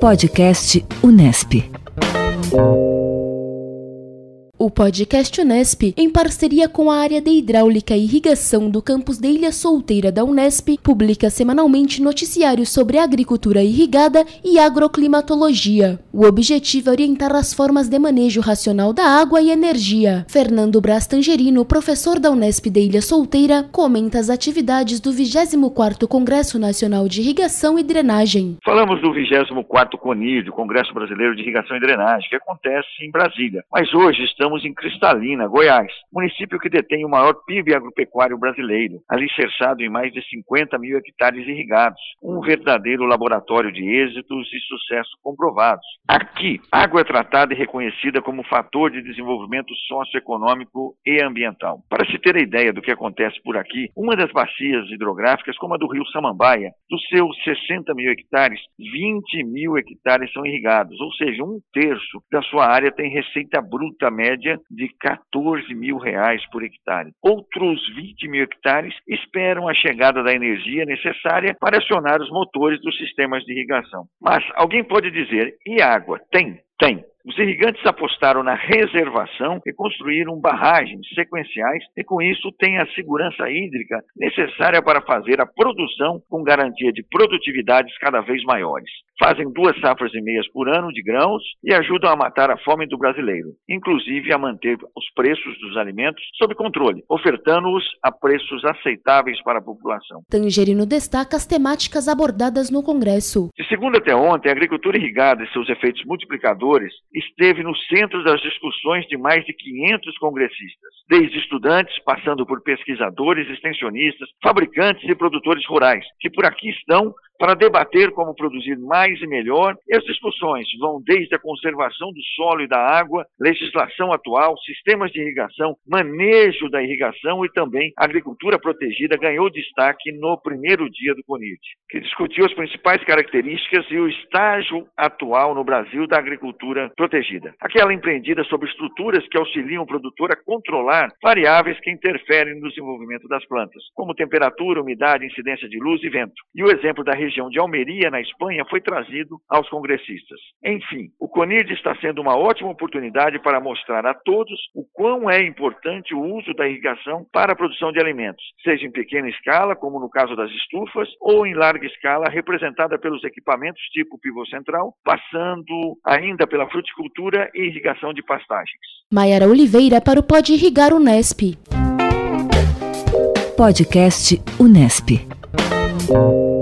Podcast Unesp. O podcast Unesp, em parceria com a área de Hidráulica e Irrigação do campus de Ilha Solteira da Unesp, publica semanalmente noticiários sobre agricultura irrigada e agroclimatologia. O objetivo é orientar as formas de manejo racional da água e energia. Fernando Braz Tangerino, professor da Unesp de Ilha Solteira, comenta as atividades do 24º Congresso Nacional de Irrigação e Drenagem. Falamos do 24º CONID, Congresso Brasileiro de Irrigação e Drenagem, que acontece em Brasília. Mas hoje estamos em Cristalina, Goiás, município que detém o maior PIB agropecuário brasileiro, alicerçado em mais de 50 mil hectares irrigados, um verdadeiro laboratório de êxitos e sucesso comprovados. Aqui, água é tratada e reconhecida como fator de desenvolvimento socioeconômico e ambiental. Para se ter a ideia do que acontece por aqui, uma das bacias hidrográficas, como a do rio Samambaia, dos seus 60 mil hectares, 20 mil hectares são irrigados, ou seja, um terço da sua área tem receita bruta média de R$14 mil por hectare. Outros 20 mil hectares esperam a chegada da energia necessária para acionar os motores dos sistemas de irrigação. Mas alguém pode dizer, e água? Tem? Tem. Os irrigantes apostaram na reservação e construíram barragens sequenciais e, com isso, têm a segurança hídrica necessária para fazer a produção com garantia de produtividades cada vez maiores. Fazem 2 safras e meias por ano de grãos e ajudam a matar a fome do brasileiro, inclusive a manter os preços dos alimentos sob controle, ofertando-os a preços aceitáveis para a população. Tangerino destaca as temáticas abordadas no Congresso. De segunda até ontem, a agricultura irrigada e seus efeitos multiplicadores esteve no centro das discussões de mais de 500 congressistas, desde estudantes, passando por pesquisadores, extensionistas, fabricantes e produtores rurais, que por aqui estão para debater como produzir mais e melhor, e as discussões vão desde a conservação do solo e da água, legislação atual, sistemas de irrigação, manejo da irrigação e também a agricultura protegida ganhou destaque no primeiro dia do CONID, que discutiu as principais características e o estágio atual no Brasil da agricultura protegida. Aquela empreendida sobre estruturas que auxiliam o produtor a controlar variáveis que interferem no desenvolvimento das plantas, como temperatura, umidade, incidência de luz e vento. E o exemplo da região de Almeria, na Espanha, foi trazido aos congressistas. Enfim, o CONID está sendo uma ótima oportunidade para mostrar a todos o quão é importante o uso da irrigação para a produção de alimentos, seja em pequena escala, como no caso das estufas, ou em larga escala, representada pelos equipamentos tipo pivô central, passando ainda pela fruticultura e irrigação de pastagens. Maiara Oliveira para o Pode Irrigar Unesp. Podcast Unesp.